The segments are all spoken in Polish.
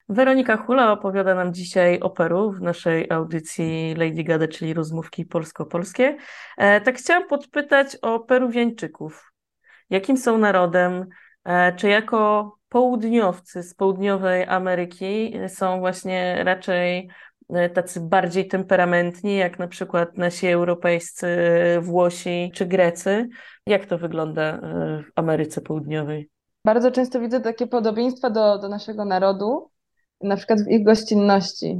Weronika Hula opowiada nam dzisiaj o Peru w naszej audycji Lady Gada, czyli rozmówki polsko-polskie. Tak chciałam podpytać o Peruwiańczyków. Jakim są narodem? Czy jako południowcy z południowej Ameryki są właśnie raczej tacy bardziej temperamentni, jak na przykład nasi europejscy Włosi czy Grecy? Jak to wygląda w Ameryce Południowej? Bardzo często widzę takie podobieństwa do naszego narodu, na przykład w ich gościnności.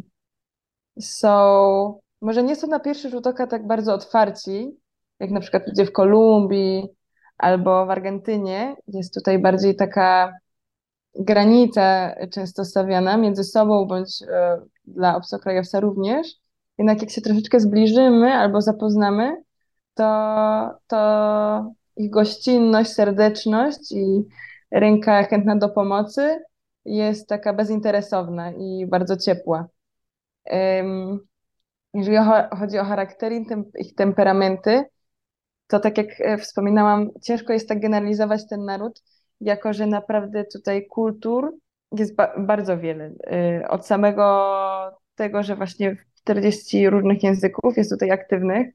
Może nie są na pierwszy rzut oka tak bardzo otwarci, jak na przykład ludzie w Kolumbii albo w Argentynie. Jest tutaj bardziej taka granica często stawiana między sobą bądź dla obcokrajowca również. Jednak jak się troszeczkę zbliżymy albo zapoznamy, to ich gościnność, serdeczność i ręka chętna do pomocy jest taka bezinteresowna i bardzo ciepła. Jeżeli chodzi o charaktery i ich temperamenty, to tak jak wspominałam, ciężko jest tak generalizować ten naród, jako że naprawdę tutaj kultur jest bardzo wiele. Od samego tego, że właśnie 40 różnych języków jest tutaj aktywnych.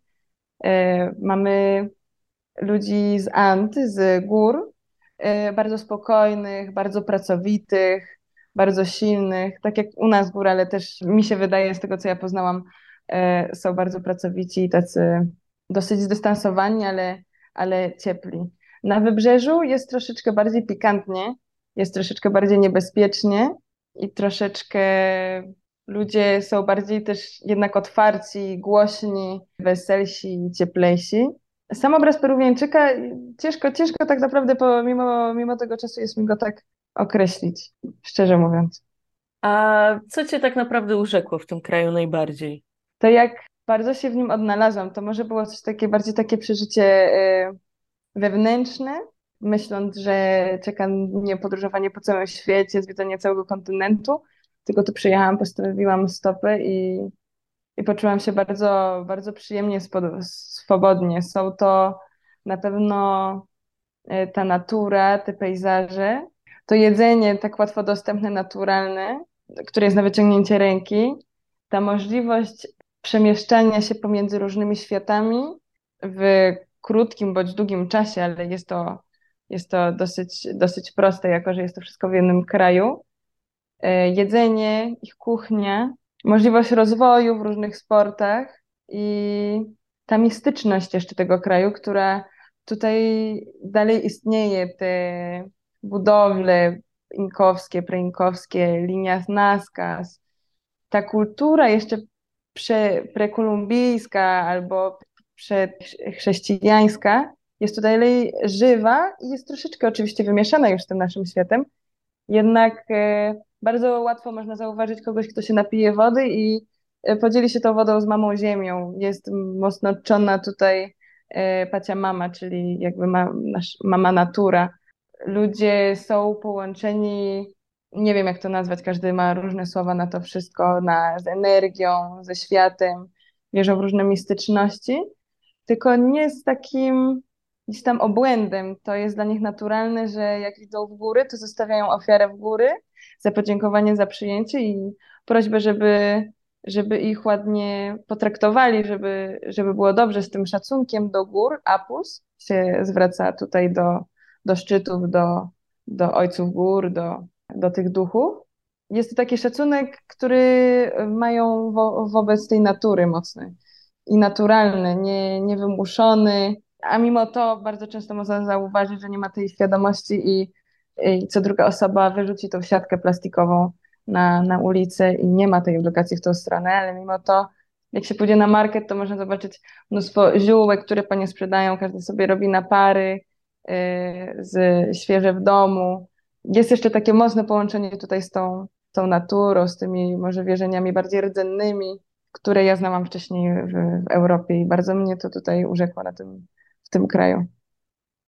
Mamy ludzi z And, z gór, bardzo spokojnych, bardzo pracowitych, bardzo silnych, tak jak u nas gór, ale też mi się wydaje, z tego co ja poznałam, są bardzo pracowici i tacy dosyć zdystansowani, ale ciepli. Na wybrzeżu jest troszeczkę bardziej pikantnie, jest troszeczkę bardziej niebezpiecznie i troszeczkę ludzie są bardziej też jednak otwarci, głośni, weselsi, cieplejsi. Sam obraz Peruwieńczyka ciężko tak naprawdę mimo tego czasu jest mi go tak określić, szczerze mówiąc. A co cię tak naprawdę urzekło w tym kraju najbardziej? To jak bardzo się w nim odnalazłam, to może było coś takie bardziej takie przeżycie wewnętrzne, myśląc, że czeka mnie podróżowanie po całym świecie, zwiedzanie całego kontynentu, tylko tu przyjechałam, postawiłam stopę i poczułam się bardzo, bardzo przyjemnie, swobodnie. Są to na pewno ta natura, te pejzaże, to jedzenie tak łatwo dostępne, naturalne, które jest na wyciągnięcie ręki, ta możliwość przemieszczania się pomiędzy różnymi światami w krótkim bądź długim czasie, ale jest to dosyć proste, jako że jest to wszystko w jednym kraju. Jedzenie, ich kuchnia, możliwość rozwoju w różnych sportach i ta mistyczność jeszcze tego kraju, która tutaj dalej istnieje, te budowle inkowskie, preinkowskie, linia Nazca, ta kultura jeszcze prekolumbijska albo przedchrześcijańska jest tutaj dalej żywa i jest troszeczkę oczywiście wymieszana już z tym naszym światem, jednak bardzo łatwo można zauważyć kogoś, kto się napije wody i podzieli się tą wodą z mamą ziemią. Jest mocno czczona tutaj Pachamama, czyli jakby mama natura. Ludzie są połączeni, nie wiem jak to nazwać, każdy ma różne słowa na to wszystko, z energią, ze światem, wierzą w różne mistyczności, tylko nie z takim gdzieś tam obłędem. To jest dla nich naturalne, że jak idą w góry, to zostawiają ofiarę w góry za podziękowanie za przyjęcie i prośbę, żeby ich ładnie potraktowali, żeby było dobrze z tym szacunkiem do gór. Apus się zwraca tutaj do szczytów, do ojców gór, do tych duchów. Jest to taki szacunek, który mają wobec tej natury mocny i naturalny, niewymuszony, a mimo to bardzo często można zauważyć, że nie ma tej świadomości i co druga osoba wyrzuci tą siatkę plastikową na ulicę i nie ma tej edukacji w tą stronę, ale mimo to jak się pójdzie na market, to można zobaczyć mnóstwo ziółek, które panie sprzedają, każdy sobie robi napary z świeże w domu. Jest jeszcze takie mocne połączenie tutaj z tą naturą, z tymi może wierzeniami bardziej rdzennymi, które ja znałam wcześniej w Europie i bardzo mnie to tutaj urzekło w tym kraju.